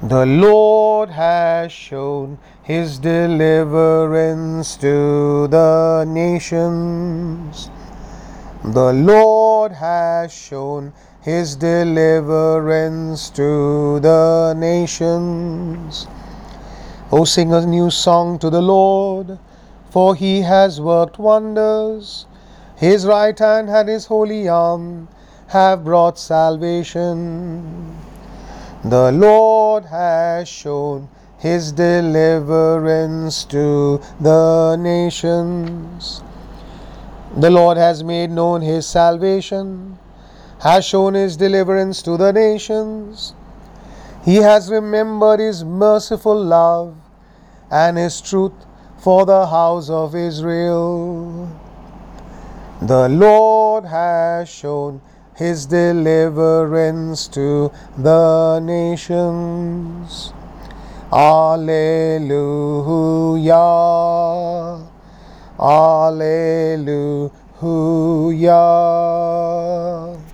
The Lord has shown his deliverance to the nations. The Lord has shown his deliverance to the nations. O sing a new song to the Lord, for he has worked wonders. His right hand and his holy arm have brought salvation. The Lord has shown his deliverance to the nations. The Lord has made known his salvation, has shown his deliverance to the nations. He has remembered his merciful love and his truth for the house of Israel. The Lord has shown his deliverance to the nations. Alleluia. Alleluia.